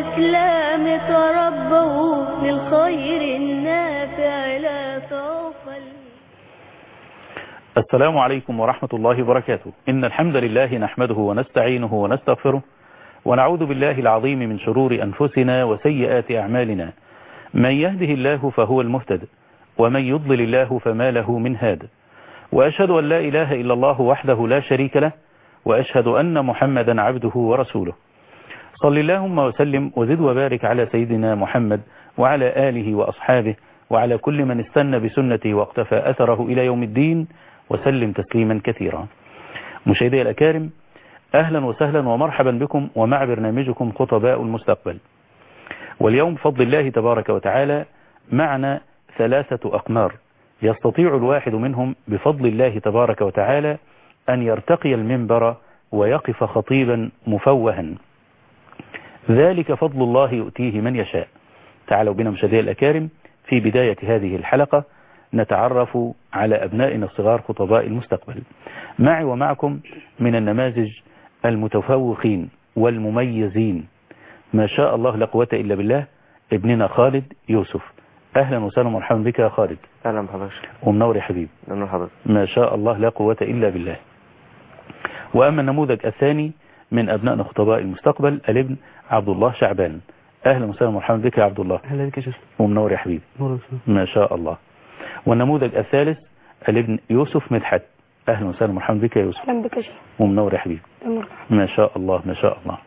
الإسلام تربوا للخير النافع لا سوف. السلام عليكم ورحمة الله وبركاته. إن الحمد لله نحمده ونستعينه ونستغفره ونعوذ بالله العظيم من شرور أنفسنا وسيئات أعمالنا. من يهده الله فهو المهتد ومن يضلل الله فما له من هاد. وأشهد أن لا إله إلا الله وحده لا شريك له وأشهد أن محمدا عبده ورسوله. صل اللهم وسلم وزد وبارك على سيدنا محمد وعلى آله وأصحابه وعلى كل من استنى بسنته واقتفى أثره إلى يوم الدين وسلم تسليما كثيرا. مشاهدي الأكارم، أهلا وسهلا ومرحبا بكم ومع برنامجكم خطباء المستقبل. واليوم بفضل الله تبارك وتعالى معنا 3 أقمار يستطيع الواحد منهم بفضل الله تبارك وتعالى أن يرتقي المنبر ويقف خطيبا مفوها. ذلك فضل الله يؤتيه من يشاء. تعالوا بنا مشاهدي الأكارم في بداية هذه الحلقة نتعرف على أبنائنا الصغار خطباء المستقبل. معي ومعكم من النماذج المتفوقين والمميزين ما شاء الله لا قوة إلا بالله ابننا خالد يوسف. أهلا وسهلا ومرحبا بك يا خالد. أهلا بحضرتك. ومنور يا حبيب. أهلا بحضرتك. ما شاء الله لا قوة إلا بالله. وأما النموذج الثاني من أبنائنا خطباء المستقبل الابن عبد الله شعبان. أهلا وسهلا ومرحبا بك يا عبد الله. أهلا بك يا شيخ. ومنور يا حبيب. ما شاء الله. والنموذج الثالث الابن يوسف مدحت. أهلا وسهلا ومرحبا بك يا يوسف. أهلا بك يا شيخ. ومنور يا حبيب. ما شاء الله ما شاء الله.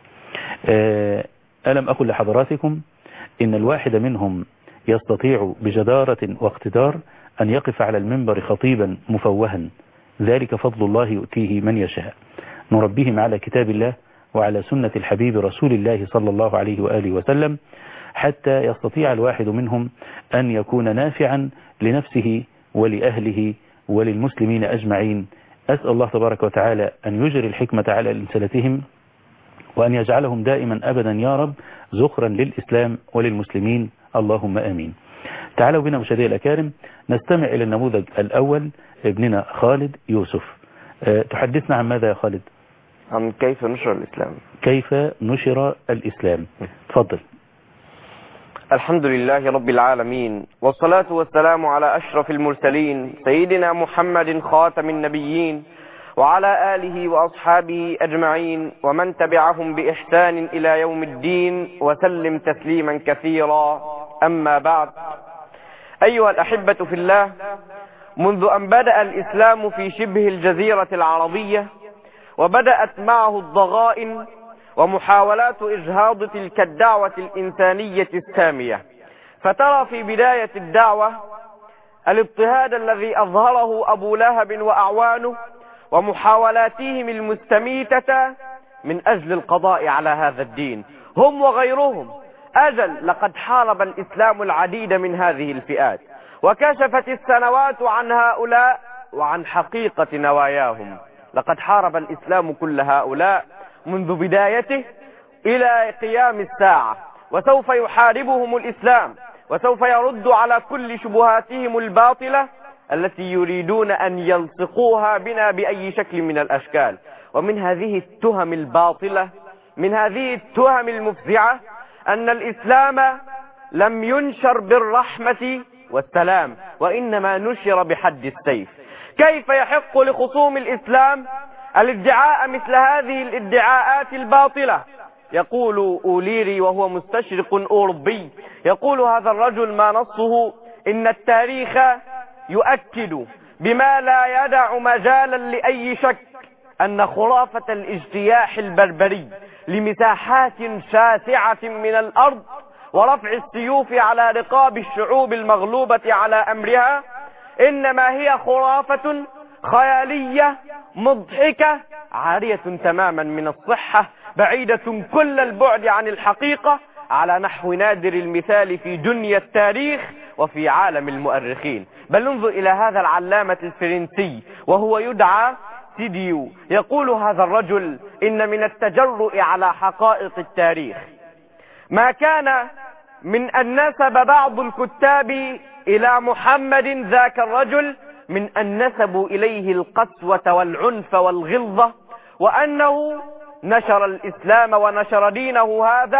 ألم أقل لحضراتكم إن الواحد منهم يستطيع بجدارة واقتدار أن يقف على المنبر خطيبا مفوها. ذلك فضل الله يؤتيه من يشاء. نربيهم على كتاب الله وعلى سنة الحبيب رسول الله صلى الله عليه وآله وسلم حتى يستطيع الواحد منهم أن يكون نافعا لنفسه ولأهله وللمسلمين أجمعين. أسأل الله تبارك وتعالى أن يجري الحكمة على ألسنتهم وأن يجعلهم دائما أبدا يا رب زخرا للإسلام وللمسلمين، اللهم آمين. تعالوا بنا مشاهدي الأكارم نستمع إلى النموذج الأول ابننا خالد يوسف. تحدثنا عن ماذا يا خالد؟ عن كيف نشر الإسلام. كيف نشر الإسلام. تفضل. الحمد لله رب العالمين، والصلاة والسلام على أشرف المرسلين سيدنا محمد خاتم النبيين وعلى آله وأصحابه أجمعين ومن تبعهم بإحسان إلى يوم الدين وسلم تسليما كثيرا. أما بعد، أيها الأحبة في الله، منذ أن بدأ الإسلام في شبه الجزيرة العربية وبدأت معه الضغائن ومحاولات إجهاض تلك الدعوة الإنسانية السامية، فترى في بداية الدعوة الاضطهاد الذي أظهره أبو لهب وأعوانه ومحاولاتهم المستميتة من أجل القضاء على هذا الدين، هم وغيرهم. أجل لقد حارب الإسلام العديد من هذه الفئات وكشفت السنوات عن هؤلاء وعن حقيقة نواياهم. لقد حارب الإسلام كل هؤلاء منذ بدايته إلى قيام الساعة، وسوف يحاربهم الإسلام وسوف يرد على كل شبهاتهم الباطلة التي يريدون أن يلصقوها بنا بأي شكل من الأشكال. ومن هذه التهم الباطلة، من هذه التهم المفزعة، أن الإسلام لم ينشر بالرحمة والسلام وإنما نشر بحد السيف. كيف يحق لخصوم الإسلام الادعاء مثل هذه الادعاءات الباطلة؟ يقول أوليري وهو مستشرق أوروبي، يقول هذا الرجل ما نصه إن التاريخ يؤكد بما لا يدع مجالا لأي شك أن خرافة الاجتياح البربري لمساحات شاسعة من الأرض ورفع السيوف على رقاب الشعوب المغلوبة على أمرها إنما هي خرافة خيالية مضحكة عارية تماما من الصحة، بعيدة كل البعد عن الحقيقة، على نحو نادر المثال في دنيا التاريخ وفي عالم المؤرخين. بل انظر إلى هذا العلامة الفرنسي وهو يدعى سيديو، يقول هذا الرجل إن من التجرؤ على حقائق التاريخ ما كان من أن نسب بعض الكتاب إلى محمد ذاك الرجل من أن نسبوا إليه القسوة والعنف والغلظة، وأنه نشر الإسلام ونشر دينه هذا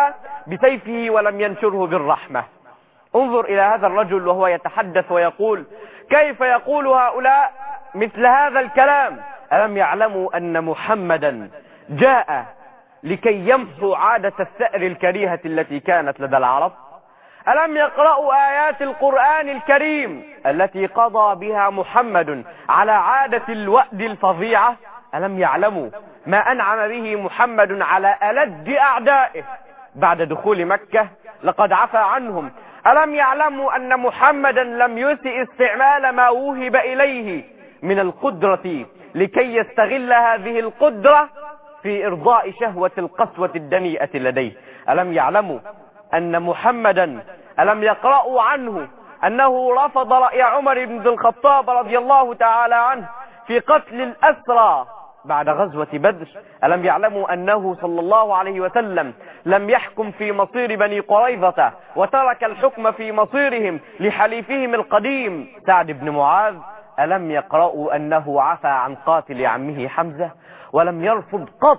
بسيفه ولم ينشره بالرحمة. انظر إلى هذا الرجل وهو يتحدث ويقول: كيف يقول هؤلاء مثل هذا الكلام؟ ألم يعلموا أن محمدا جاء لكي يمحو عادة الثأر الكريهة التي كانت لدى العرب؟ ألم يقرأوا آيات القرآن الكريم التي قضى بها محمد على عادة الوأد الفظيعة؟ ألم يعلموا ما أنعم به محمد على ألد أعدائه بعد دخول مكة؟ لقد عفى عنهم. ألم يعلموا أن محمدا لم يسئ استعمال ما وهب إليه من القدرة لكي يستغل هذه القدرة في إرضاء شهوة القسوة الدنيئة لديه؟ ألم يعلموا أن محمدا، ألم يقرأوا عنه أنه رفض رأي عمر بن الخطاب رضي الله تعالى عنه في قتل الأسرى بعد غزوة بدر؟ ألم يعلموا أنه صلى الله عليه وسلم لم يحكم في مصير بني قريظة وترك الحكم في مصيرهم لحليفهم القديم سعد بن معاذ؟ ألم يقرأوا أنه عفى عن قاتل عمه حمزة ولم يرفض قط،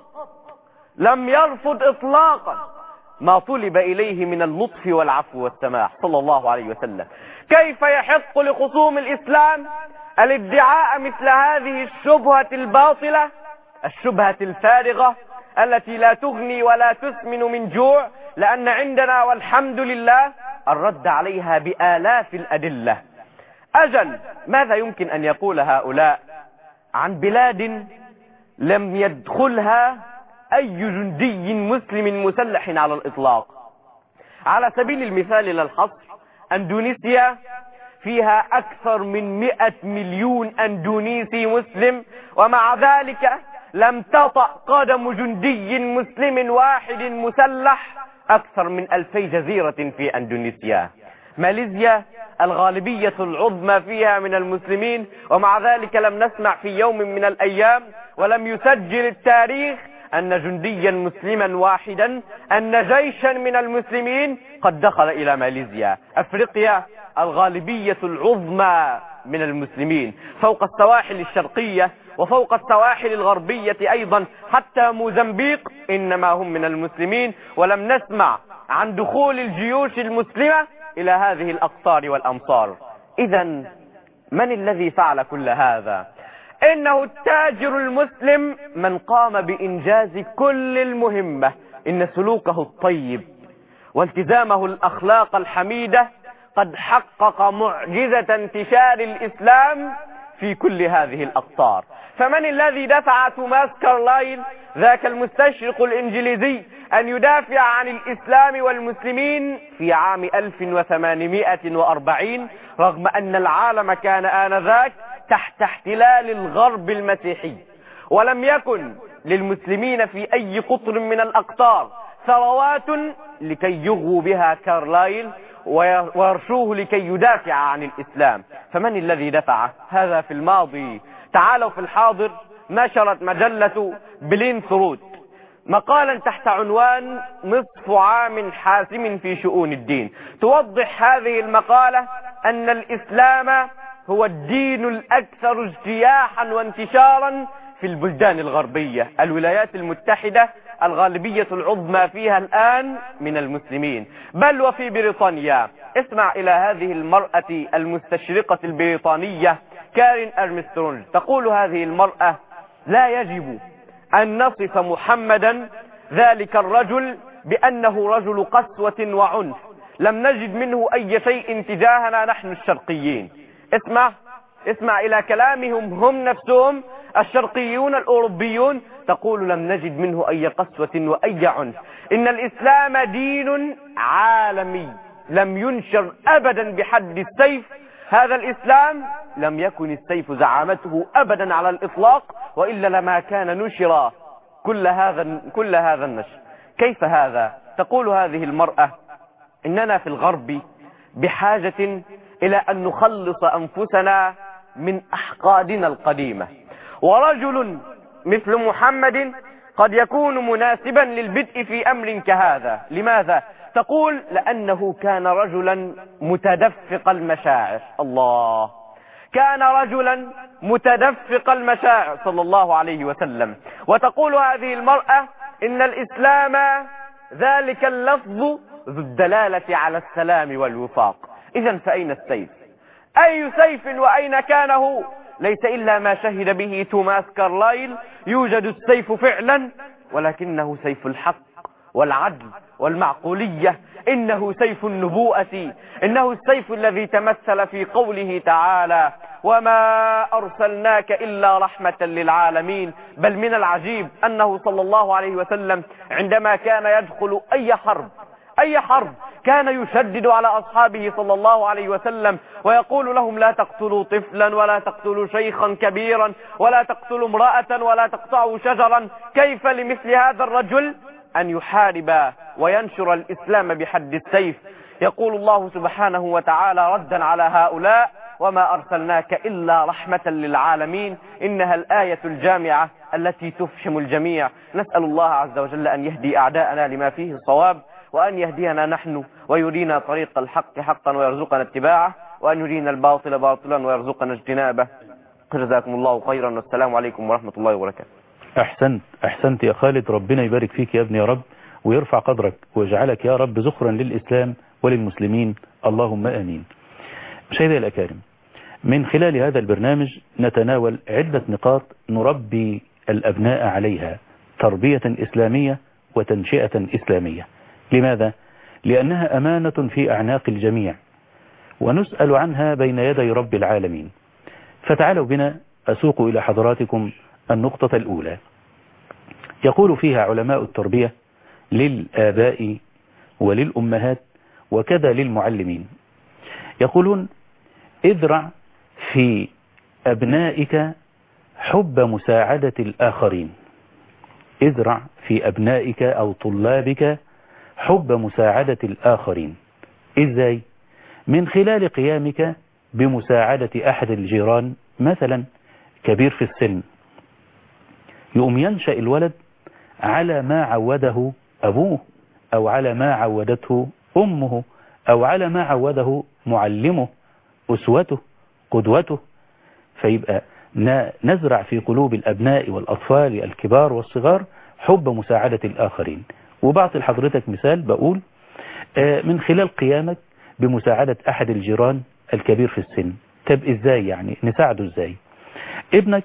لم يرفض إطلاقا ما طلب إليه من اللطف والعفو والسماح صلى الله عليه وسلم؟ كيف يحق لخصوم الإسلام الادعاء مثل هذه الشبهة الباطلة، الشبهة الفارغة التي لا تغني ولا تسمن من جوع، لأن عندنا والحمد لله الرد عليها بآلاف الأدلة؟ أجل ماذا يمكن أن يقول هؤلاء عن بلاد لم يدخلها أي جندي مسلم مسلح على الإطلاق؟ على سبيل المثال للحصر، أندونيسيا فيها أكثر من 100 مليون أندونيسي مسلم، ومع ذلك لم تطأ قدم جندي مسلم واحد مسلح أكثر من 2000 جزيرة في أندونيسيا. ماليزيا الغالبية العظمى فيها من المسلمين، ومع ذلك لم نسمع في يوم من الأيام ولم يسجل التاريخ أن جنديا مسلما واحدا، أن جيشا من المسلمين قد دخل إلى ماليزيا. أفريقيا الغالبية العظمى من المسلمين فوق السواحل الشرقية وفوق السواحل الغربية أيضا، حتى موزمبيق إنما هم من المسلمين، ولم نسمع عن دخول الجيوش المسلمة إلى هذه الأقطار والأمصار. إذا من الذي فعل كل هذا؟ إنه التاجر المسلم من قام بإنجاز كل المهمة. إن سلوكه الطيب والتزامه الأخلاق الحميدة قد حقق معجزة انتشار الإسلام في كل هذه الأقطار. فمن الذي دفع توماس كارلايل ذاك المستشرق الإنجليزي أن يدافع عن الإسلام والمسلمين في عام 1840 رغم أن العالم كان آنذاك تحت احتلال الغرب المسيحي، ولم يكن للمسلمين في أي قطر من الأقطار ثروات لكي يغوا بها كارلايل ويرشوه لكي يدافع عن الإسلام؟ فمن الذي دفعه؟ هذا في الماضي. تعالوا في الحاضر. نشرت مجلة بلين ثروت مقالا تحت عنوان نصف عام حاسم في شؤون الدين. توضح هذه المقالة أن الإسلام هو الدين الأكثر اجتياحا وانتشارا في البلدان الغربية. الولايات المتحدة الغالبية العظمى فيها الآن من المسلمين، بل وفي بريطانيا. اسمع إلى هذه المرأة المستشرقة البريطانية كارين أرمسترونج. تقول هذه المرأة: لا يجب أن نصف محمدا ذلك الرجل بأنه رجل قسوة وعنف، لم نجد منه أي شيء تجاهنا نحن الشرقيين. اسمع إلى كلامهم هم نفسهم الشرقيون الأوروبيون. تقول: لم نجد منه أي قسوة وأي عنف. إن الإسلام دين عالمي لم ينشر أبدا بحد السيف. هذا الإسلام لم يكن السيف زعامته أبدا على الإطلاق، وإلا لما كان نشر كل هذا النشر. كيف هذا؟ تقول هذه المرأة: إننا في الغرب بحاجة إلى أن نخلص أنفسنا من أحقادنا القديمة، ورجل مثل محمد قد يكون مناسبا للبدء في أمر كهذا. لماذا؟ تقول: لأنه كان رجلا متدفق المشاعر. الله، كان رجلا متدفق المشاعر صلى الله عليه وسلم. وتقول هذه المرأة: إن الإسلام ذلك اللفظ ذو الدلالة على السلام والوفاق. إذن فأين السيف؟ أي سيف وأين كانه؟ ليس إلا ما شهد به توماس كارلايل: يوجد السيف فعلا ولكنه سيف الحق والعدل والمعقولية، إنه سيف النبوءة، إنه السيف الذي تمثل في قوله تعالى: وما أرسلناك إلا رحمة للعالمين. بل من العجيب أنه صلى الله عليه وسلم عندما كان يدخل أي حرب كان يشدد على أصحابه صلى الله عليه وسلم ويقول لهم: لا تقتلوا طفلا ولا تقتلوا شيخا كبيرا ولا تقتلوا امرأة ولا تقطعوا شجرا. كيف لمثل هذا الرجل أن يحارب وينشر الإسلام بحد السيف؟ يقول الله سبحانه وتعالى ردا على هؤلاء: وما أرسلناك إلا رحمة للعالمين. إنها الآية الجامعة التي تفهم الجميع. نسأل الله عز وجل أن يهدي أعداءنا لما فيه الصواب، وأن يهدينا نحن ويرينا طريق الحق حقا ويرزقنا اتباعه، وأن يرينا الباطل باطلا ويرزقنا اجتنابه. جزاكم الله خيرا، والسلام عليكم ورحمة الله وبركاته. أحسنت يا خالد، ربنا يبارك فيك يا ابني يا رب، ويرفع قدرك ويجعلك يا رب ذخرا للإسلام وللمسلمين، اللهم آمين. مشاهدي الأكارم، من خلال هذا البرنامج نتناول عدة نقاط نربي الأبناء عليها تربية إسلامية وتنشئة إسلامية. لماذا؟ لأنها أمانة في أعناق الجميع، ونسأل عنها بين يدي رب العالمين. فتعالوا بنا أسوق إلى حضراتكم النقطة الأولى، يقول فيها علماء التربية للآباء وللأمهات وكذا للمعلمين، يقولون: ازرع في أبنائك حب مساعدة الآخرين. ازرع في أبنائك أو طلابك حب مساعدة الآخرين. إزاي؟ من خلال قيامك بمساعدة أحد الجيران مثلا كبير في السن، يقوم ينشأ الولد على ما عوده أبوه، أو على ما عودته أمه، أو على ما عوده معلمه، أسوته، قدوته. فيبقى نزرع في قلوب الأبناء والأطفال الكبار والصغار حب مساعدة الآخرين. وبعطي لحضرتك مثال، بقول من خلال قيامك بمساعدة أحد الجيران الكبير في السن. طب إزاي يعني نساعده؟ إزاي؟ ابنك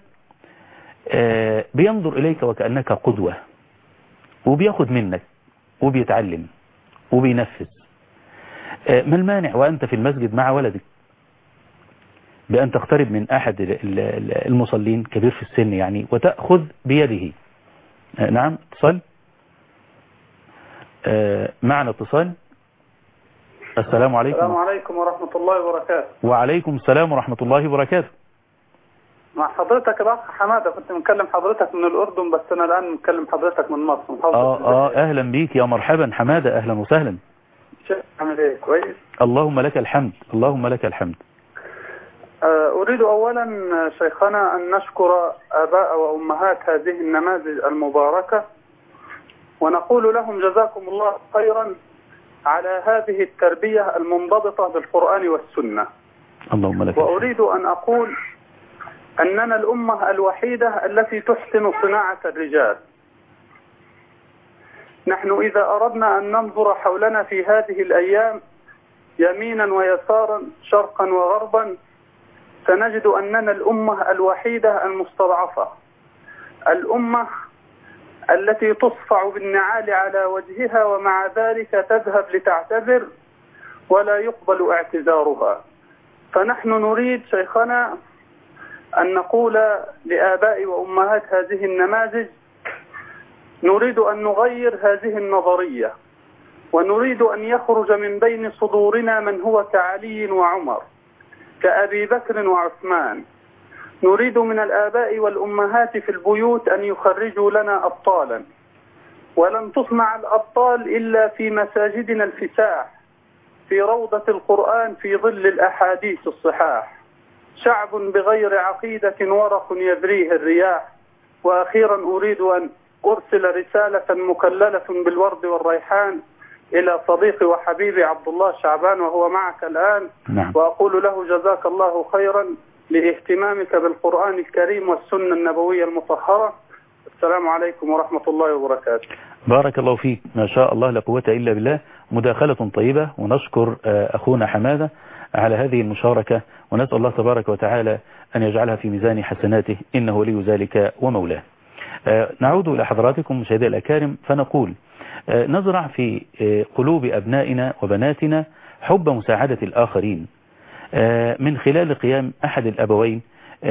بينظر إليك وكأنك قدوة، وبياخد منك وبيتعلم وبينفذ. ما المانع وأنت في المسجد مع ولدك بأن تقترب من أحد المصلين كبير في السن يعني وتأخذ بيده؟ نعم، اتصال معنا اتصال. السلام عليكم. السلام عليكم ورحمة الله وبركاته. وعليكم السلام ورحمة الله وبركاته. مع حضرتك الأخ حمادة، كنت مكلم حضرتك من الأردن، بس أنا الآن مكلم حضرتك من مصر. أهلا بيك يا مرحبا حمادة، أهلا وسهلا. شيخ عامل إيه؟ كويس؟ اللهم لك الحمد، اللهم لك الحمد. أريد أولا شيخنا أن نشكر آباء وأمهات هذه النماذج المباركة، ونقول لهم جزاكم الله خيرا على هذه التربية المنضبطة بالقرآن والسنة. اللهم لك. وأريد أن أقول أننا الأمة الوحيدة التي تحسن صناعة الرجال. نحن إذا أردنا أن ننظر حولنا في هذه الأيام يمينا ويسارا شرقا وغربا، سنجد أننا الأمة الوحيدة المستضعفة، الأمة التي تصفع بالنعال على وجهها ومع ذلك تذهب لتعتذر ولا يقبل اعتذارها. فنحن نريد شيخنا أن نقول لآباء وأمهات هذه النماذج: نريد أن نغير هذه النظرية، ونريد أن يخرج من بين صدورنا من هو كعلي وعمر، كأبي بكر وعثمان. نريد من الآباء والأمهات في البيوت أن يخرجوا لنا أبطالا، ولن تصنع الأبطال إلا في مساجدنا الفساح، في روضة القرآن، في ظل الأحاديث الصحاح. شعب بغير عقيدة ورق يذريه الرياح. وأخيرا أريد أن أرسل رسالة مكللة بالورد والريحان إلى صديقي وحبيبي عبد الله شعبان، وهو معك الآن. نعم. وأقول له جزاك الله خيرا لاهتمامك بالقرآن الكريم والسنة النبوية المطهرة، السلام عليكم ورحمة الله وبركاته. بارك الله فيك، ما شاء الله لا قوة إلا بالله. مداخلة طيبة، ونشكر أخونا حمادة على هذه المشاركة، ونسأل الله تبارك وتعالى أن يجعلها في ميزان حسناته، إنه ولي ذلك ومولاه. نعود إلى حضراتكم مشاهدي الأكارم، فنقول نزرع في قلوب أبنائنا وبناتنا حب مساعدة الآخرين من خلال قيام أحد الأبوين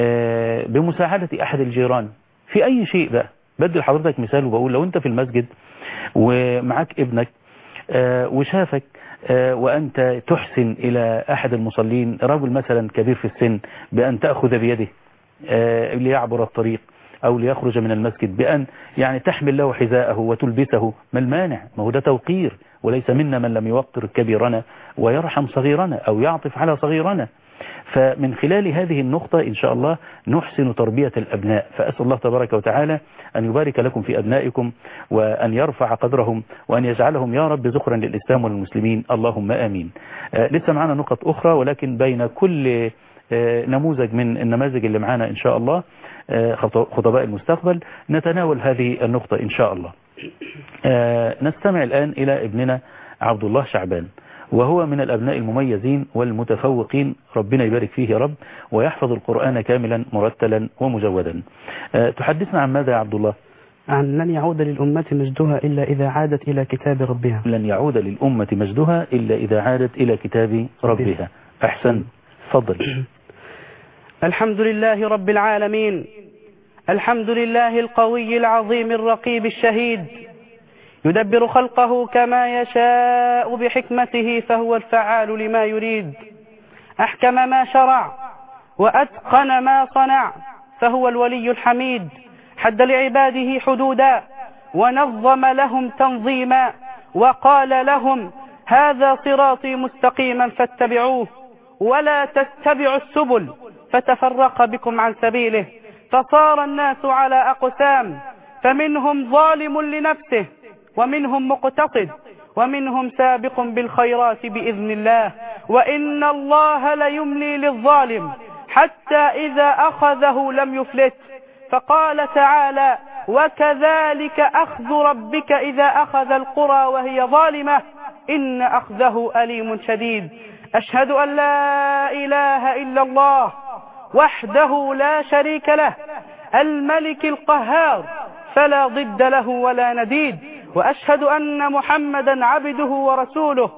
بمساعدة أحد الجيران في أي شيء بقى. بدل حضرتك مثال وبقول لو أنت في المسجد ومعك ابنك وشافك وأنت تحسن إلى أحد المصلين، رجل مثلا كبير في السن، بأن تأخذ بيده ليعبر الطريق أو ليخرج من المسجد، بأن يعني تحمل له حذاءه وتلبسه، ما المانع؟ ما هو ده توقير، وليس منا من لم يوقر كبيرنا ويرحم صغيرنا أو يعطف على صغيرنا. فمن خلال هذه النقطة إن شاء الله نحسن تربية الأبناء. فأسأل الله تبارك وتعالى أن يبارك لكم في أبنائكم، وأن يرفع قدرهم، وأن يجعلهم يا رب ذخرا للإسلام والمسلمين، اللهم آمين. لسه معنا نقط أخرى، ولكن بين كل نموذج من النماذج اللي معنا إن شاء الله خطباء المستقبل نتناول هذه النقطة إن شاء الله. نستمع الآن إلى ابننا عبد الله شعبان، وهو من الأبناء المميزين والمتفوقين، ربنا يبارك فيه يا رب، ويحفظ القرآن كاملا مرتلا ومجودا. تحدثنا عن ماذا يا عبد الله؟ عن لن يعود للأمة مجدها إلا إذا عادت إلى كتاب ربها. لن يعود للأمة مجدها إلا إذا عادت إلى كتاب ربها. أحسن، تفضل. الحمد لله رب العالمين، الحمد لله القوي العظيم الرقيب الشهيد، يدبر خلقه كما يشاء بحكمته، فهو الفعال لما يريد. أحكم ما شرع وأتقن ما صنع، فهو الولي الحميد. حد لعباده حدودا ونظم لهم تنظيما، وقال لهم هذا صراطي مستقيما فاتبعوه ولا تتبعوا السبل فتفرق بكم عن سبيله. فصار الناس على أقسام، فمنهم ظالم لنفسه، ومنهم مقتصد، ومنهم سابق بالخيرات بإذن الله، وإن الله ليملي للظالم حتى إذا أخذه لم يفلت. فقال تعالى وكذلك أخذ ربك إذا أخذ القرى وهي ظالمة إن أخذه أليم شديد. أشهد أن لا إله إلا الله وحده لا شريك له، الملك القهار فلا ضد له ولا نديد، وأشهد أن محمدا عبده ورسوله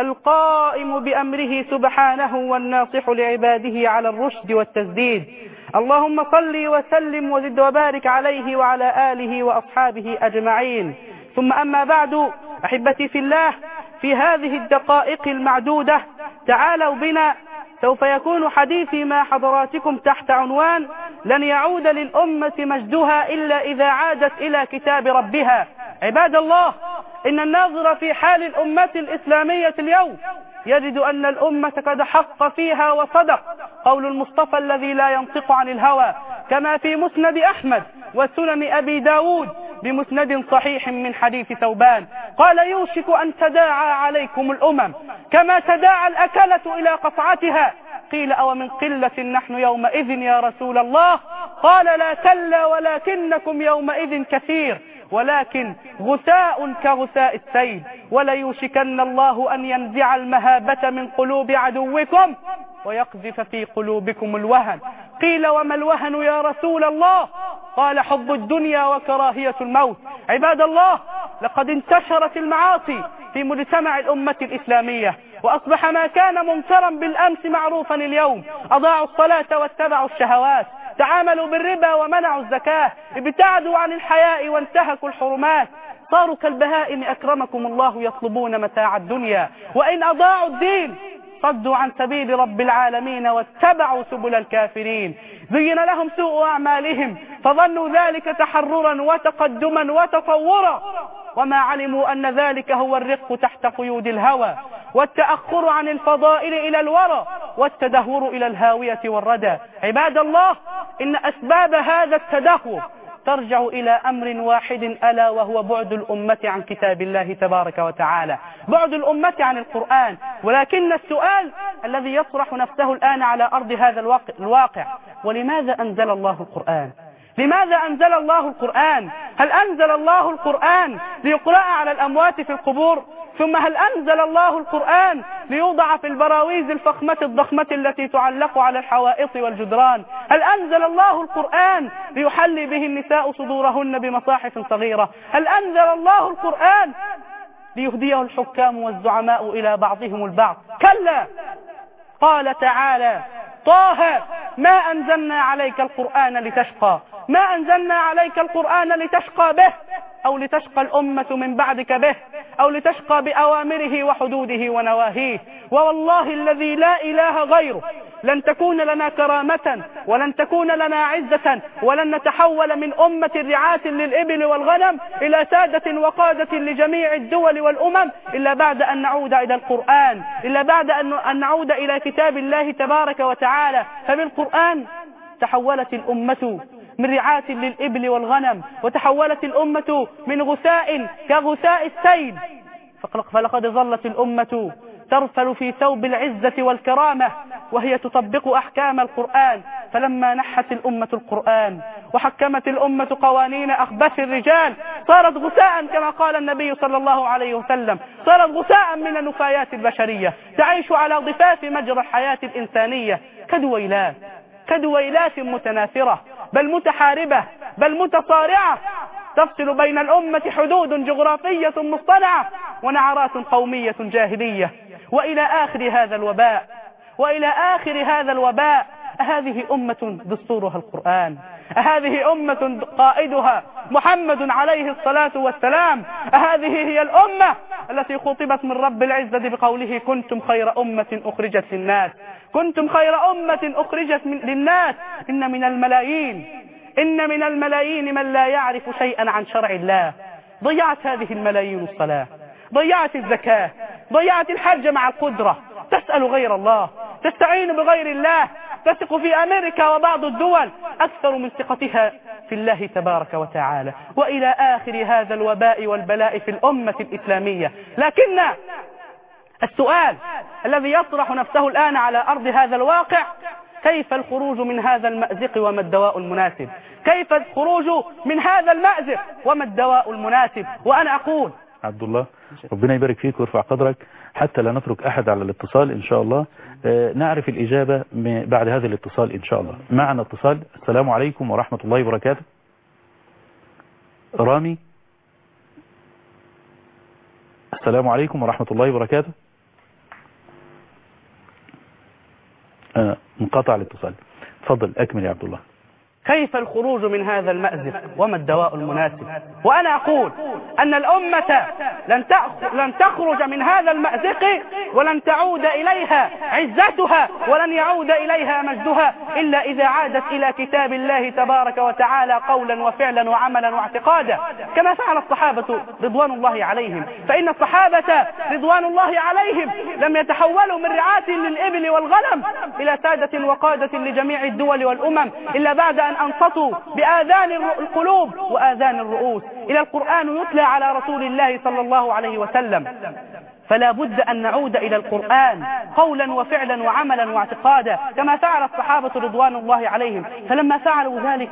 القائم بأمره سبحانه والناصح لعباده على الرشد والتسديد. اللهم صل وسلم وزد وبارك عليه وعلى آله وأصحابه أجمعين. ثم أما بعد، أحبتي في الله، في هذه الدقائق المعدودة تعالوا بنا، سوف يكون حديثي مع حضراتكم تحت عنوان لن يعود للأمة مجدها إلا إذا عادت إلى كتاب ربها. عباد الله، إن الناظر في حال الأمة الإسلامية اليوم يجد أن الأمة قد حق فيها وصدق قول المصطفى الذي لا ينطق عن الهوى، كما في مسند أحمد وسنن أبي داود بمسند صحيح من حديث ثوبان قال يوشك أن تداعى عليكم الأمم كما تداعى الأكلة إلى قطعتها. قيل أو من قلة نحن يومئذ يا رسول الله؟ قال لا كلا ولكنكم يومئذ كثير، ولكن غثاء كغثاء السيل، وليوشكن الله أن ينزع المهابة من قلوب عدوكم ويقذف في قلوبكم الوهن. قيل وما الوهن يا رسول الله؟ قال حب الدنيا وكراهية الموت. عباد الله، لقد انتشرت المعاصي في مجتمع الأمة الإسلامية، وأصبح ما كان منكرا بالأمس معروفا اليوم. أضاعوا الصلاة واتبعوا الشهوات، تعاملوا بالربا ومنعوا الزكاة، ابتعدوا عن الحياء وانتهكوا الحرمات، صاروا كالبهائم أكرمكم الله يطلبون متاع الدنيا. وإن أضاعوا الدين صدوا عن سبيل رب العالمين واتبعوا سبل الكافرين. زين لهم سوء أعمالهم فظنوا ذلك تحررا وتقدما وتطورا، وما علموا أن ذلك هو الرق تحت قيود الهوى، والتأخر عن الفضائل إلى الورى، والتدهور إلى الهاوية والردى. عباد الله، إن أسباب هذا التدهور ترجع إلى أمر واحد، ألا وهو بعد الأمة عن كتاب الله تبارك وتعالى، بعد الأمة عن القرآن. ولكن السؤال الذي يطرح نفسه الآن على أرض هذا الواقع، ولماذا أنزل الله القرآن؟ لماذا أنزل الله القرآن؟ هل أنزل الله القرآن ليقرأ على الأموات في القبور؟ ثم هل أنزل الله القرآن ليوضع في البراويز الفخمة الضخمة التي تعلق على الحوائط والجدران؟ هل أنزل الله القرآن ليحلي به النساء صدورهن بمصاحف صغيرة؟ هل أنزل الله القرآن ليهديه الحكام والزعماء إلى بعضهم البعض؟ كلا. قال تعالى: طه ما أنزلنا عليك القرآن لتشقى، ما أنزلنا عليك القرآن لتشقى به، أو لتشقى الأمة من بعدك به، أو لتشقى بأوامره وحدوده ونواهيه. ووالله الذي لا إله غيره لن تكون لنا كرامة ولن تكون لنا عزة ولن نتحول من أمة رعاة للإبل والغنم إلى سادة وقادة لجميع الدول والأمم إلا بعد أن نعود إلى القرآن، إلا بعد أن نعود إلى كتاب الله تبارك وتعالى. فبالقرآن تحولت الأمة من رعاة للإبل والغنم، وتحولت الأمة من غثاء كغثاء السيل، فلقد ظلت الأمة ترسل في ثوب العزة والكرامة وهي تطبق أحكام القرآن. فلما نحت الأمة القرآن وحكمت الأمة قوانين أخبث الرجال صارت غثاء كما قال النبي صلى الله عليه وسلم، صارت غثاء من النفايات البشرية تعيش على ضفاف مجرى الحياة الإنسانية كدويلات متناثرة بل متحاربة بل متصارعة، تفصل بين الأمة حدود جغرافية مصطنعة ونعرات قومية جاهلية. وإلى آخر هذا الوباء أهذه أمة دستورها القرآن؟ أهذه أمة قائدها محمد عليه الصلاة والسلام؟ أهذه هي الأمة التي خطبت من رب العزة بقوله: كنتم خير أمة أخرجت للناس، كنتم خير أمة أخرجت للناس. إن من الملايين من لا يعرف شيئا عن شرع الله. ضيعت هذه الملايين الصلاة، ضيعت الزكاة، ضيعت الحج مع القدرة، تسأل غير الله، تستعين بغير الله، تثق في أمريكا وبعض الدول أكثر من ثقتها في الله تبارك وتعالى. وإلى آخر هذا الوباء والبلاء في الأمة الإسلامية. لكن السؤال الذي يطرح نفسه الآن على أرض هذا الواقع: كيف الخروج من هذا المأزق وما الدواء المناسب؟ كيف الخروج من هذا المأزق وما الدواء المناسب؟ وأنا أقول عبد الله ربنا يبارك فيك ويرفع قدرك، حتى لا نترك أحد على الاتصال إن شاء الله. نعرف الإجابة بعد هذا الاتصال إن شاء الله. معنا اتصال. السلام عليكم ورحمة الله وبركاته. رامي، السلام عليكم ورحمة الله وبركاته. انقطع الاتصال. تفضل أكمل يا عبد الله. كيف الخروج من هذا المأزق وما الدواء المناسب؟ وأنا أقول أن الأمة لن تخرج من هذا المأزق ولن تعود إليها عزتها ولن يعود إليها مجدها إلا إذا عادت إلى كتاب الله تبارك وتعالى قولا وفعلا وعملا واعتقادا، كما فعل الصحابة رضوان الله عليهم. فإن الصحابة رضوان الله عليهم لم يتحولوا من رعاة للإبل والغنم إلى سادة وقادة لجميع الدول والأمم إلا بعد أن أنصتوا بآذان القلوب وآذان الرؤوس إلى القرآن يتلى على رسول الله صلى الله عليه وسلم. فلا بد أن نعود إلى القرآن قولا وفعلا وعملا واعتقادا كما فعل الصحابة رضوان الله عليهم. فلما فعلوا ذلك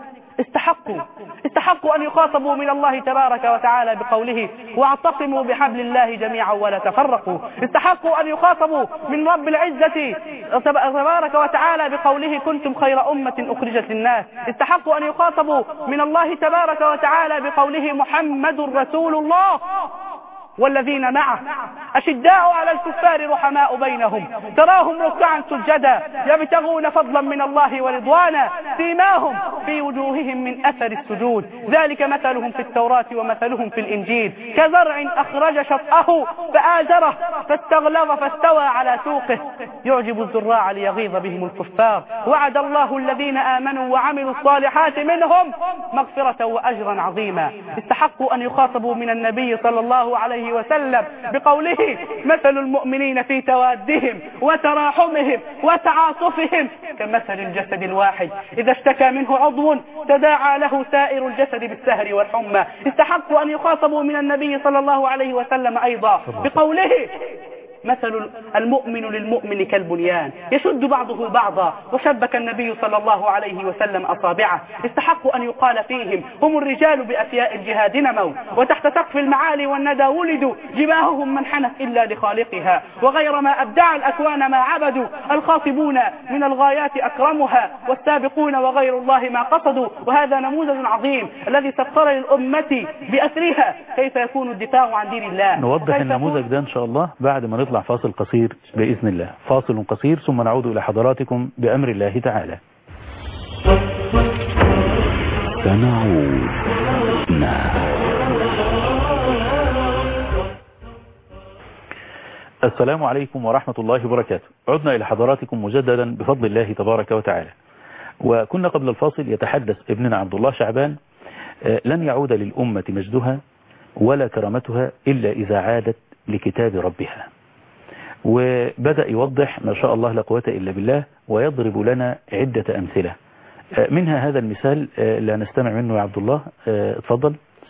استحقوا أن يخاطبوا من الله تبارك وتعالى بقوله: واعتصموا بحبل الله جميعا ولا تفرقوا. استحقوا أن يخاطبوا من رب العزة تبارك وتعالى بقوله: كنتم خير أمة أخرجت للناس. استحقوا أن يخاطبوا من الله تبارك وتعالى بقوله: محمد رسول الله والذين معه أشداء على الكفار رحماء بينهم تراهم ركعا سجدا يبتغون فضلا من الله ورضوانا سيماهم في وجوههم من أثر السجود ذلك مثلهم في التوراة ومثلهم في الإنجيل كزرع أخرج شطأه فآزره فاستغلظ فاستوى على سوقه يعجب الزراع ليغيظ بهم الكفار وعد الله الذين آمنوا وعملوا الصالحات منهم مغفرة وأجرا عظيما. استحقوا أن يخاطبوا من النبي صلى الله عليه وسلم بقوله: مثل المؤمنين في توادهم وتراحمهم وتعاطفهم كمثل الجسد الواحد إذا اشتكى منه عضو تداعى له سائر الجسد بالسهر والحمى. استحقوا أن يخاطبوا من النبي صلى الله عليه وسلم أيضا بقوله: مثل المؤمن للمؤمن كالبنيان يشد بعضه بعضا. وشبك النبي صلى الله عليه وسلم أصابعه. استحقوا أن يقال فيهم هم الرجال بأفياء الجهاد نموا، وتحت سقف المعالي والندى ولدوا، جباههم من حنت إلا لخالقها، وغير ما أبدع الأكوان ما عبدوا، الخاطبون من الغايات أكرمها، والسابقون وغير الله ما قصدوا. وهذا نموذج عظيم الذي سطر للأمة بأسرها كيف يكون الدفاع عن دين الله. نوضح النموذج ده إن شاء الله بعد ما نطلع فاصل قصير بإذن الله. فاصل قصير ثم نعود إلى حضراتكم بأمر الله تعالى. سنعود. السلام عليكم ورحمة الله وبركاته. عدنا إلى حضراتكم مجددا بفضل الله تبارك وتعالى. وكنا قبل الفاصل يتحدث ابننا عبد الله شعبان لن يعود للأمة مجدها ولا كرامتها إلا إذا عادت لكتاب ربها. وبدأ يوضح ما شاء الله لا قوة إلا بالله ويضرب لنا عدة أمثلة، منها هذا المثال اللي نستمع منه يا عبد الله. اتفضل.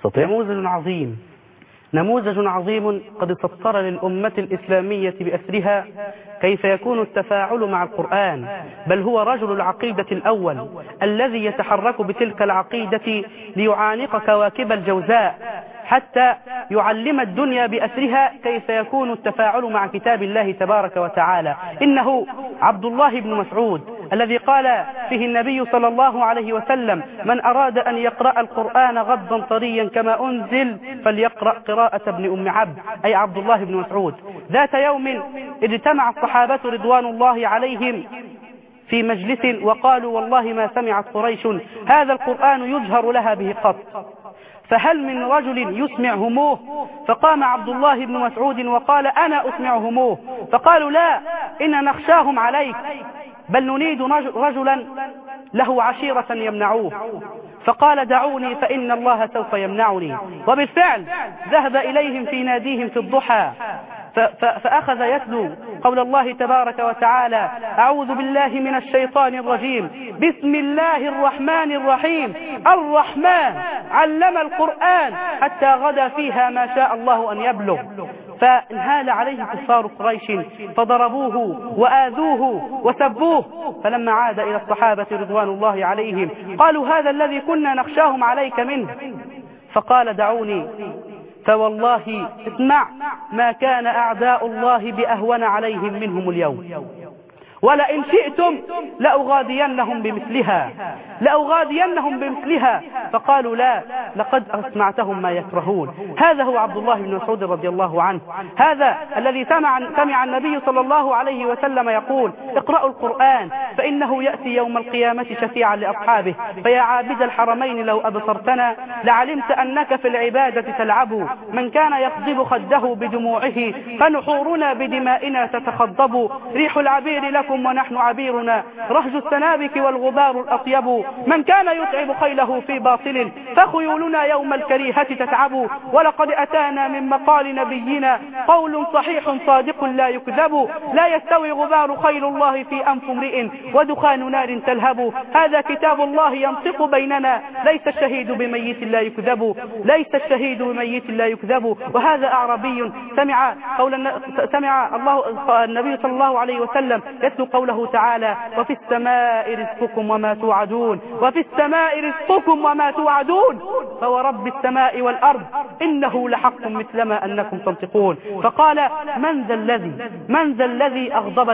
نموذج عظيم قد سطر للأمة الإسلامية بأسرها كيف يكون التفاعل مع القرآن، بل هو رجل العقيدة الأول الذي يتحرك بتلك العقيدة ليعانق كواكب الجوزاء حتى يعلم الدنيا بأسرها كيف يكون التفاعل مع كتاب الله تبارك وتعالى. إنه عبد الله بن مسعود الذي قال فيه النبي صلى الله عليه وسلم: من أراد أن يقرأ القرآن غضا طريا كما أنزل فليقرأ قراءة ابن أم عبد، أي عبد الله بن مسعود. ذات يوم اجتمع الصحابة رضوان الله عليهم في مجلس وقالوا: والله ما سمعت قريش هذا القرآن يجهر لها به قط، فهل من رجل يسمعهموه؟ فقام عبد الله بن مسعود وقال: أنا أسمعهموه. فقالوا: لا، إن نخشاهم عليك، بل نريد رجلا له عشيرة يمنعوه. فقال: دعوني فإن الله سوف يمنعني. وبالفعل ذهب إليهم في ناديهم في الضحى فأخذ يتلو قول الله تبارك وتعالى: أعوذ بالله من الشيطان الرجيم، بسم الله الرحمن الرحيم، الرحمن علم القرآن حتى غدا فيها ما شاء الله أن يبلغ. فانهال عليه كفار قريش فضربوه وآذوه وسبوه. فلما عاد إلى الصحابة رضوان الله عليهم قالوا: هذا الذي كنا نخشاهم عليك منه. فقال: دعوني فوالله اسمع ما كان أعداء الله بأهون عليهم منهم اليوم، ولئن شئتم لأغادينهم بمثلها. فقالوا: لا، لقد أسمعتهم ما يكرهون. هذا هو عبد الله بن مسعود رضي الله عنه، هذا الذي سمع النبي صلى الله عليه وسلم يقول: اقرأوا القرآن فإنه يأتي يوم القيامة شفيعا لأصحابه. فيا عابد الحرمين لو أبصرتنا لعلمت أنك في العبادة تلعب. من كان يخضب خده بدموعه فنحورنا بدمائنا تتخضب. ريح العبير لكم ونحن عبيرنا، رهج السنابك والغبار الأطيب. من كان يتعب خيله في باطل فخيولنا يوم الكريهة تتعب. ولقد أتانا من مقال نبينا قول صحيح صادق لا يكذب. لا يستوي غبار خيل الله في أنف امرئ ودخان نار تلهب. هذا كتاب الله ينطق بيننا، ليس الشهيد بميت لا يكذب. وهذا أعرابي سمع النبي صلى الله عليه وسلم يتلو قوله تعالى: وفي السماء رزقكم وما توعدون فورب السماء والأرض إنه لحق مثلما أنكم تنطقون. فقال: من ذا الذي أغضب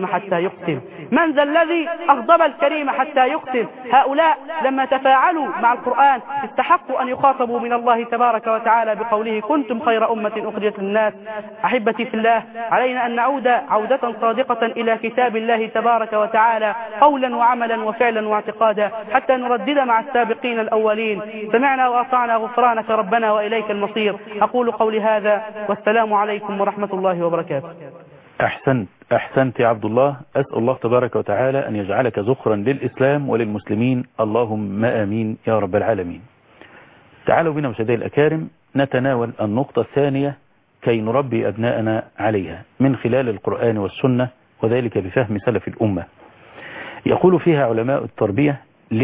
الكريم حتى يقتل. هؤلاء لما تفاعلوا مع القرآن استحقوا أن يخاطبوا من الله تبارك وتعالى بقوله: كنتم خير أمة أخرجت للناس. أحبتي في الله، علينا أن نعود عودة صادقة إلى كتاب الله تبارك وتعالى قولا وعملا وفعلا واعتقادا حتى نردد مع السابقين الأولين: سمعنا وأطعنا غفرانك ربنا وإليك المصير. أقول قولي هذا والسلام عليكم ورحمة الله وبركاته. أحسنت يا عبد الله. أسأل الله تبارك وتعالى أن يجعلك ذخرا للإسلام وللمسلمين، اللهم آمين يا رب العالمين. تعالوا بنا مشاهدي الأكارم نتناول النقطة الثانية كي نربي أبناءنا عليها من خلال القرآن والسنة، وذلك بفهم سلف الأمة. يقول فيها علماء التربية: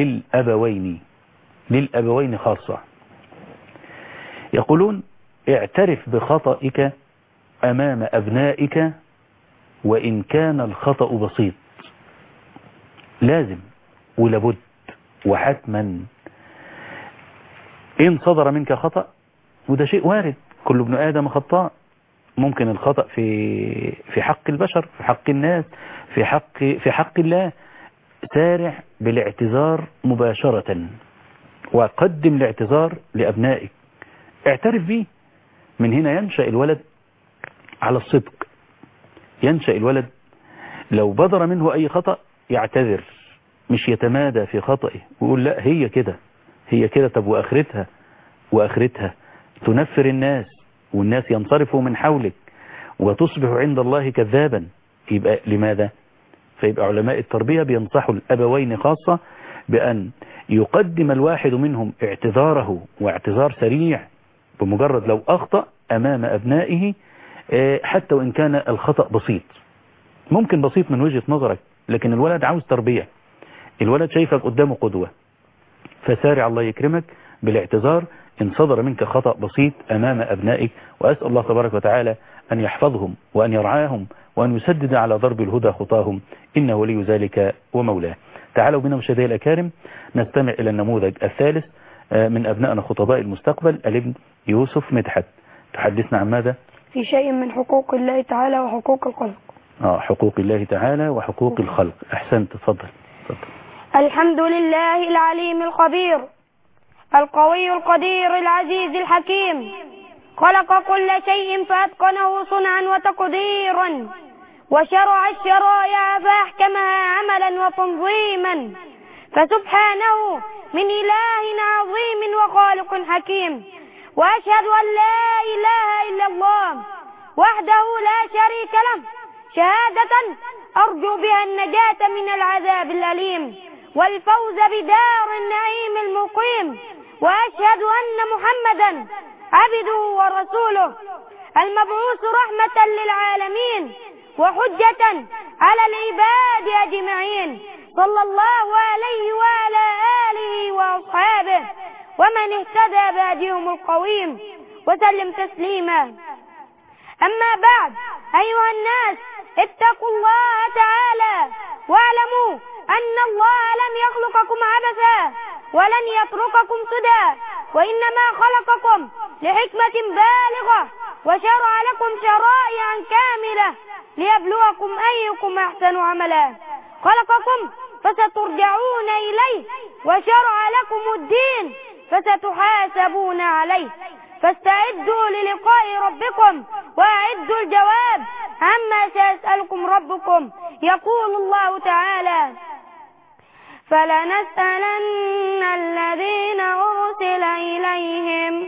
للأبوين خاصة. يقولون: اعترف بخطئك أمام أبنائك وإن كان الخطأ بسيط. لازم ولابد وحتما إن صدر منك خطأ، وده شيء وارد، كل ابن آدم خطاء، ممكن الخطأ في حق البشر، في حق الناس، في حق الله، سارع بالاعتذار مباشرة، وقدم الاعتذار لأبنائك، اعترف به. من هنا ينشأ الولد على الصدق، ينشأ الولد لو بدر منه أي خطأ يعتذر، مش يتمادى في خطئه ويقول لا هي كده هي كده. طب وآخرتها تنفر الناس والناس ينصرفوا من حولك وتصبح عند الله كذابا. يبقى لماذا؟ فيبقى علماء التربية بينصحوا الأبوين خاصة بأن يقدم الواحد منهم اعتذاره، واعتذار سريع بمجرد لو أخطأ أمام أبنائه، حتى وإن كان الخطأ بسيط، ممكن بسيط من وجهة نظرك، لكن الولد عاوز تربية، الولد شايفك قدامه قدوة، فسارع الله يكرمك بالاعتذار إن صدر منك خطأ بسيط أمام أبنائك. وأسأل الله تبارك وتعالى أن يحفظهم وأن يرعاهم وأن يسدد على ضرب الهدى خطاهم، إنه ولي ذلك ومولاه. تعالوا بنا مشاهدينا الأكارم نستمع إلى النموذج الثالث من أبنائنا خطباء المستقبل، الابن يوسف مدحت. تحدثنا عن ماذا؟ في شيء من حقوق الله تعالى وحقوق الخلق. حقوق الله تعالى وحقوق الخلق. أحسنت، تفضل. الحمد لله العليم الخبير القوي القدير العزيز الحكيم، خلق كل شيء فأتقنه صنعا وتقديرا، وشرع الشرائع فأحكمها عملا وتنظيما، فسبحانه من إله عظيم وخالق حكيم. وأشهد أن لا إله إلا الله وحده لا شريك له، شهادة أرجو بها النجاة من العذاب الأليم والفوز بدار النعيم المقيم. وأشهد أن محمدا عبده ورسوله المبعوث رحمة للعالمين وحجة على العباد أجمعين، صلى الله عليه وعلى آله وأصحابه ومن اهتدى بهديهم القويم وسلم تسليما. أما بعد، أيها الناس اتقوا الله تعالى واعلموا أن الله لم يخلقكم عبثا ولن يترككم سدى، وإنما خلقكم لحكمة بالغة وشرع لكم شرائعا كاملة ليبلوكم أيكم أحسن عملا. خلقكم فسترجعون إليه، وشرع لكم الدين فستحاسبون عليه، فاستعدوا للقاء ربكم وأعدوا الجواب عما سيسألكم ربكم. يقول الله تعالى: فلنسألن الذين أرسل إليهم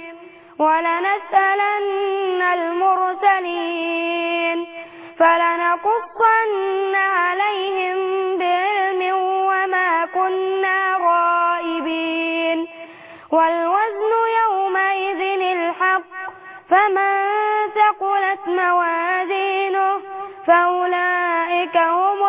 ولنسألن المرسلين فلنقصن عليهم بعلم وما كنا غائبين، والوزن يومئذ الحق، فمن ثقلت موازينه فأولئك هم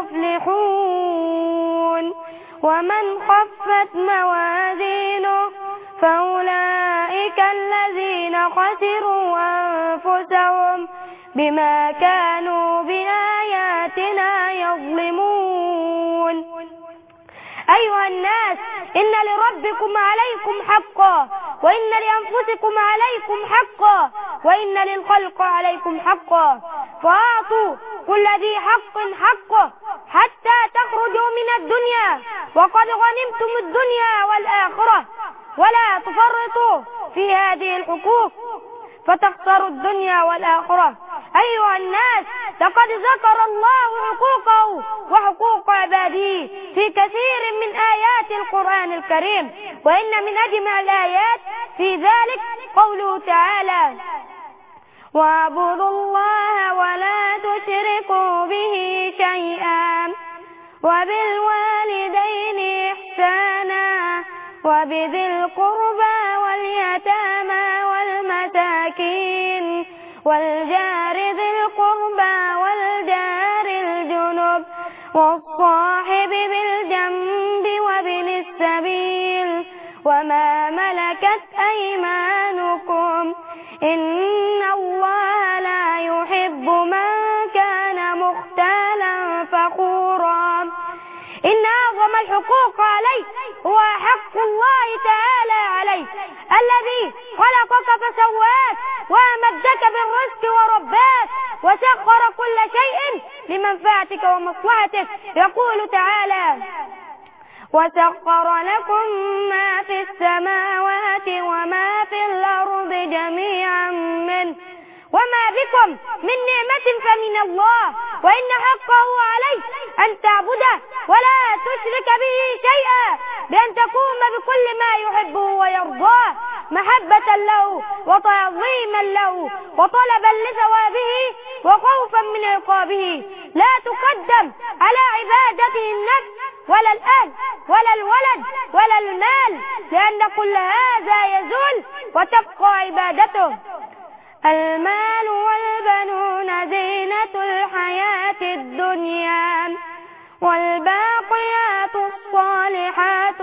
المفلحون، ومن خفت موازينه فأولئك الذين خسروا أنفسهم بما كانوا بآياتنا يظلمون. أيها الناس، إن لربكم عليكم حقا، وإن لأنفسكم عليكم حقا، وإن للخلق عليكم حقا، فأعطوا كل ذي حق حقه حتى تخرجوا من الدنيا وقد غنمتم الدنيا والآخرة، ولا تفرطوا في هذه الحقوق فتخسروا الدنيا والآخرة. أيها الناس، لقد ذكر الله حقوقه وحقوق عباده في كثير من آيات القرآن الكريم، وإن من أجمع الآيات في ذلك قوله تعالى: واعبدوا الله ولا تشركوا به شيئا وبالوالدين إحسانا وبذي القربى واليتامى والمساكين والجار ذي القربى والجار الجنب والصاحب بالجنب وابن السبيل وما ملكت أيمانكم، إن الله لا الحقوق عليك هو حق الله تعالى عليك الذي خلقك فسواك وأمدك بالرزق ورباك وسخر كل شيء لمنفعتك ومصلحتك. يقول تعالى: وسخر لكم ما في السماوات وما في الأرض جميعا منه وما بكم من نعمة فمن الله وإن حقه عليك أن تعبده ولا تشرك به شيئا بأن تقوم بكل ما يحبه ويرضاه محبة له وتعظيما له وطلبا لثوابه وخوفا من عقابه. لا تقدم على عبادته النفس ولا الأهل ولا الولد ولا المال لأن كل هذا يزول وتبقى عبادته. المال والبنون زينة الحياة الدنيا والباقيات الصالحات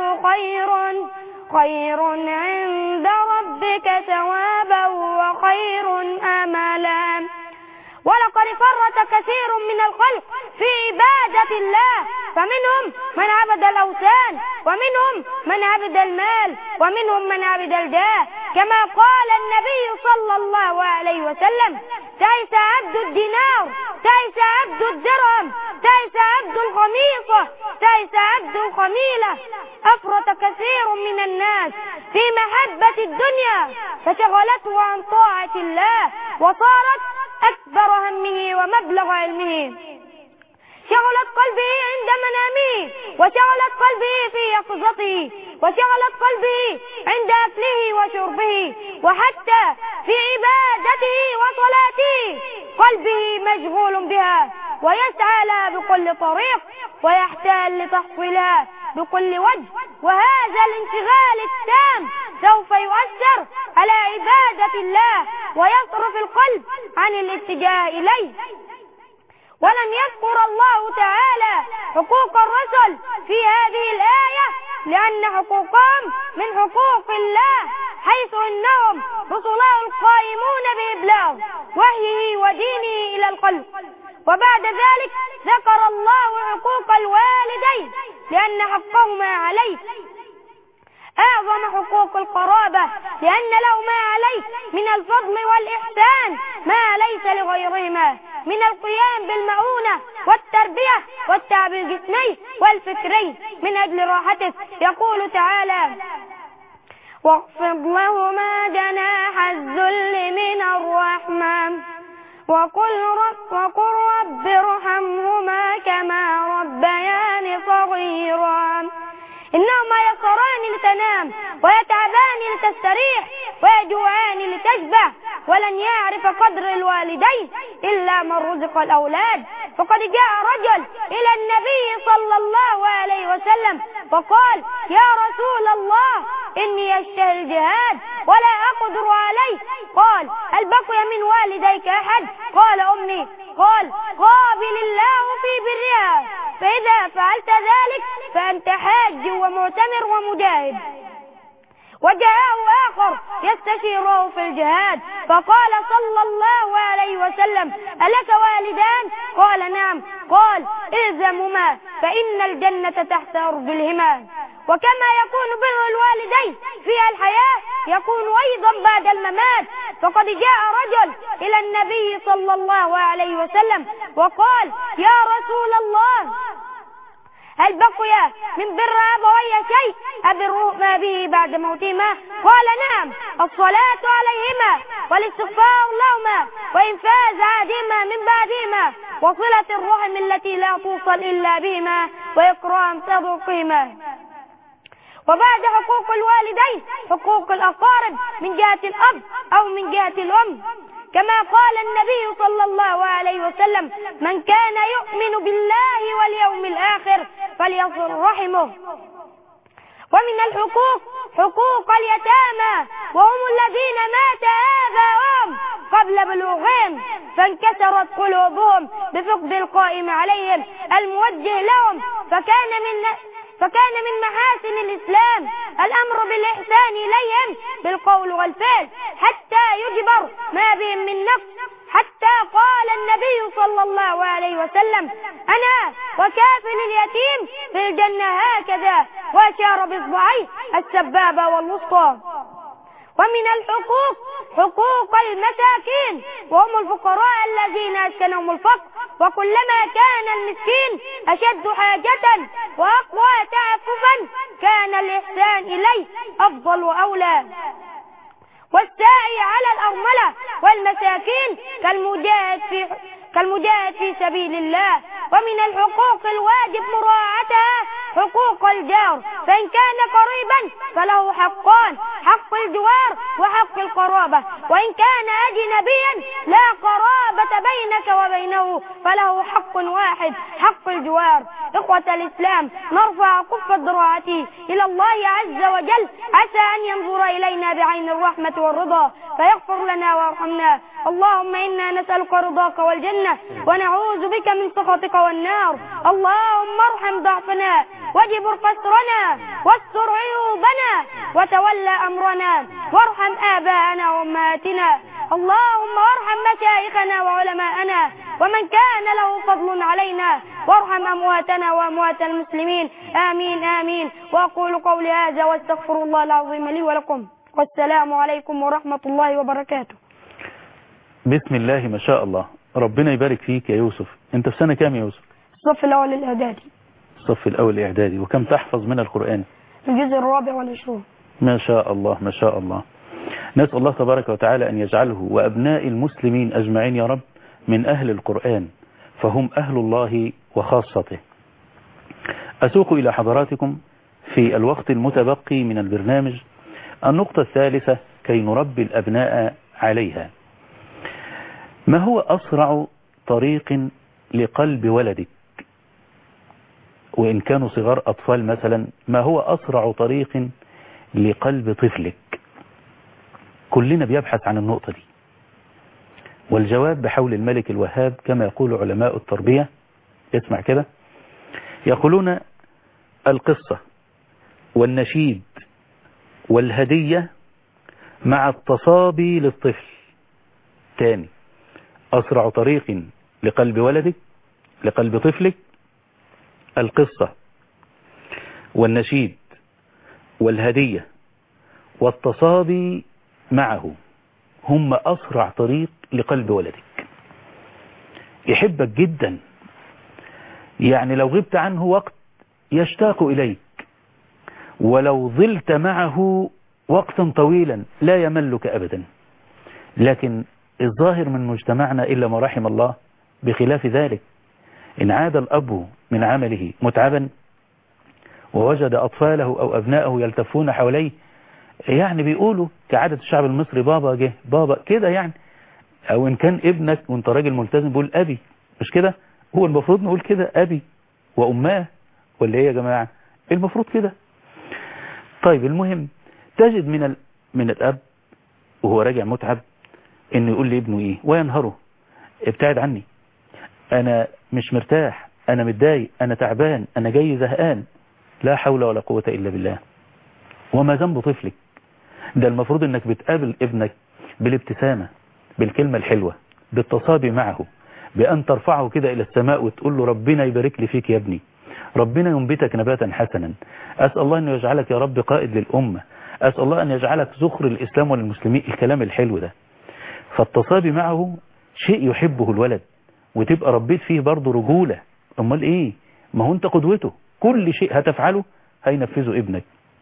خير عند ربك ثوابا وخير أملا. ولقد فرط كثير من الخلق في عبادة الله، فمنهم من عبد الأوثان ومنهم من عبد المال ومنهم من عبد الجاه، كما قال النبي صلى الله عليه وسلم: تعس عبد الدينار، تعس عبد الدرهم، تعس عبد الخميصة، تعس عبد الخميلة. أفرط كثير من الناس في محبة الدنيا فشغلته عن طاعة الله وصارت أكبر همه ومبلغ علمه. شغلت قلبه عند منامه وشغلت قلبه في يقظته وشغلت قلبه عند أكله وشربه وحتى في عبادته وصلاته قلبه مشغول بها ويسعى لها بكل طريق ويحتال لتحصيلها بكل وجه. وهذا الانشغال التام سوف يؤثر على عبادة الله ويصرف القلب عن الاتجاه إليه. ولم يذكر الله تعالى حقوق الرسل في هذه الآية لأن حقوقهم من حقوق الله، حيث إنهم رسله القائمون بإبلاغ وحيه ودينه إلى الخلق. وبعد ذلك ذكر الله حقوق الوالدين لأن حقهما عليه أعظم حقوق القرابة، لأن لهما عليه من الفضل والإحسان ما ليس لغيرهما من القيام بالمعونة والتربية والتعب الجسمي والفكري من أجل راحتك. يقول تعالى: واخفض لهما جناح الذل من الرحمة وقل رب ارحمهما كما ربياني صغيرا. إنهما يسهران لتنام ويتعبان لتستريح ويجوعان لتشبع، ولن يعرف قدر الوالدين إلا من رزق الأولاد. فقد جاء رجل إلى النبي صلى الله عليه وسلم فقال: يا رسول الله، إني أشتهي الجهاد ولا أقدر عليه. قال: هل بقي من والديك أحد؟ قال: أمي. قال: قابل الله في برها، فإذا فعلت ذلك فأنت حاج ومعتمر ومجاهد. وجاءه آخر يستشيره في الجهاد فقال صلى الله عليه وسلم: ألك والدان؟ قال: نعم. قال: إلزمهما فإن الجنة تحت أرجلهما. وكما يكون بر الوالدين في الحياة يكون أيضا بعد الممات. فقد جاء رجل إلى النبي صلى الله عليه وسلم وقال: يا رسول الله، هل بقي من بر أبوي شيء أبرهما به بعد موتهما؟ قال: نعم، الصلاة عليهما والاستغفار لهما وإنفاذ عهدهما من بعدهما وصلة الرحم التي لا توصل إلا بهما وإكرام صديقهما. وبعد حقوق الوالدين حقوق الأقارب من جهة الأب أو من جهة الأم، كما قال النبي صلى الله عليه وسلم: من كان يؤمن بالله واليوم الآخر فليصل رحمه. ومن الحقوق حقوق اليتامى، وهم الذين مات آباؤهم قبل بلوغهم فانكسرت قلوبهم بفقد القائم عليهم الموجه لهم، فكان من محاسن الإسلام الأمر بالإحسان إليهم بالقول والفعل حتى يجبر ما بهم من نقص، حتى قال النبي صلى الله عليه وسلم: أنا وكافل اليتيم في الجنة هكذا، وأشار بإصبعيه السبابة والوسطى. ومن الحقوق حقوق المساكين، وهم الفقراء الذين أسكنهم الفقر، وكلما كان المسكين أشد حاجة وأقوى تعففا كان الإحسان إليه أفضل وأولى. والسعي على الأرملة والمساكين كالمجاهد في سبيل الله. ومن الحقوق الواجب مراعاتها حقوق الجار، فإن كان قريبا فله حقان: حق الجوار وحق القرابة، وإن كان أجنبيا لا قرابة بينك وبينه فله حق واحد: حق الجوار. إخوة الإسلام، نرفع كف الضراعة إلى الله عز وجل، عسى أن ينظر إلينا بعين الرحمة والرضا فيغفر لنا ويرحمنا. اللهم إنا نسألك رضاك والجنة، ونعوذ بك من سخطك والنار. اللهم ارحم ضعفنا واجبر قسرنا واستر عيوبنا وتولى أمرنا، وارحم آباءنا وأمهاتنا. اللهم ارحم مشايخنا وعلماءنا ومن كان له فضل علينا، وارحم أمواتنا وأموات المسلمين. آمين آمين. وأقول قولي هذا واستغفر الله العظيم لي ولكم، والسلام عليكم ورحمة الله وبركاته. بسم الله ما شاء الله، ربنا يبارك فيك يا يوسف. انت في سنة كام يا يوسف؟ الصف الأول الإعدادي. الصف الأول الإعدادي. وكم تحفظ من القرآن؟ الجزء 24. ما شاء الله ما شاء الله. نسأل الله تبارك وتعالى أن يجعله وأبناء المسلمين أجمعين يا رب من أهل القرآن، فهم أهل الله وخاصته. أسوق إلى حضراتكم في الوقت المتبقي من البرنامج النقطة الثالثة كي نربي الأبناء عليها. ما هو أسرع طريق لقلب ولدك؟ وإن كانوا صغار أطفال مثلا، ما هو أسرع طريق لقلب طفلك؟ كلنا بيبحث عن النقطة دي، والجواب بحول الملك الوهاب كما يقول علماء التربية. اسمع كده، يقولون: القصة والنشيد والهدية مع التصابي للطفل. تاني، أسرع طريق لقلب ولدك، لقلب طفلك، القصة والنشيد والهدية والتصابي معه، هم أسرع طريق لقلب ولدك. يحبك جدا، يعني لو غبت عنه وقت يشتاق إليك، ولو ظلت معه وقتا طويلا لا يملك أبدا. لكن الظاهر من مجتمعنا إلا ما رحم الله بخلاف ذلك. إن عاد الأب من عمله متعبا ووجد أطفاله أو أبنائه يلتفون حواليه، يعني بيقولوا كعادة الشعب المصري: بابا جه، بابا كده يعني. أو إن كان ابنك وانت راجل ملتزم بيقول أبي، مش كده؟ هو المفروض نقول كده، أبي وأماه، ولا إيه يا جماعة؟ المفروض كده. طيب، المهم تجد من الأب وهو راجع متعب إنه يقول لابنه إيه وينهره: ابتعد عني، أنا مش مرتاح، أنا متضايق، أنا تعبان، أنا جاي زهقان. لا حول ولا قوة إلا بالله. وما ذنب طفلك؟ ده المفروض إنك بتقابل ابنك بالابتسامة، بالكلمة الحلوة، بالتصابي معه، بأن ترفعه كده إلى السماء وتقول له: ربنا يبارك لي فيك يا ابني، ربنا ينبتك نباتا حسنا، أسأل الله أن يجعلك يا رب قائد للأمة، أسأل الله أن يجعلك ذخر الإسلام والمسلمين. الكلام الحلو ده، فالتصابي معه شيء يحبه الولد، وتبقى ربيت فيه برضه رجولة. أمال إيه؟ ما هو أنت قدوته، كل شيء هتفعله هينفذه ابنك.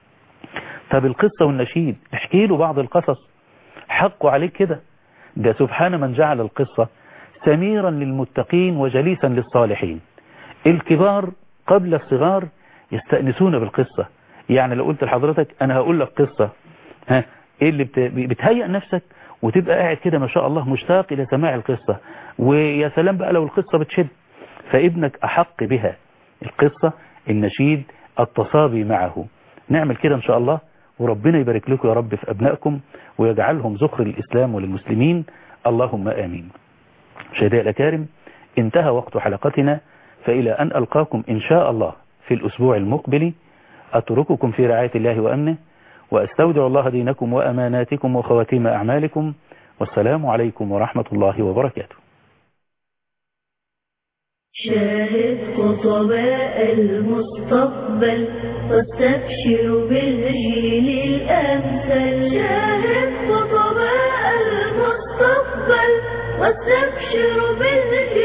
طب القصة والنشيد، احكي له بعض القصص، حقه عليك كده. ده سبحان من جعل القصة سميرا للمتقين وجليسا للصالحين. الكبار قبل الصغار يستأنسون بالقصة. يعني لو قلت لحضرتك أنا هقول لك قصة، إيه اللي بتهيئ نفسك وتبقى قاعد كده ما شاء الله مشتاق إلى سماع القصة. ويا سلام بقى لو القصة بتشد، فابنك أحق بها. القصة، النشيد، التصابي معه. نعمل كده إن شاء الله، وربنا يبارك لكم يا رب في أبنائكم ويجعلهم ذخر للإسلام وللمسلمين. اللهم آمين. مشاهدينا الأكارم، انتهى وقت حلقتنا، فإلى أن ألقاكم إن شاء الله في الأسبوع المقبل، أترككم في رعاية الله وأمنه، وأستودع الله دينكم وأماناتكم وخواتيم أعمالكم، والسلام عليكم ورحمة الله وبركاته. شاهد خطباء المستقبل واستبشر بالجيل الأمثل. شاهد خطباء المستقبل واستبشر بالجيل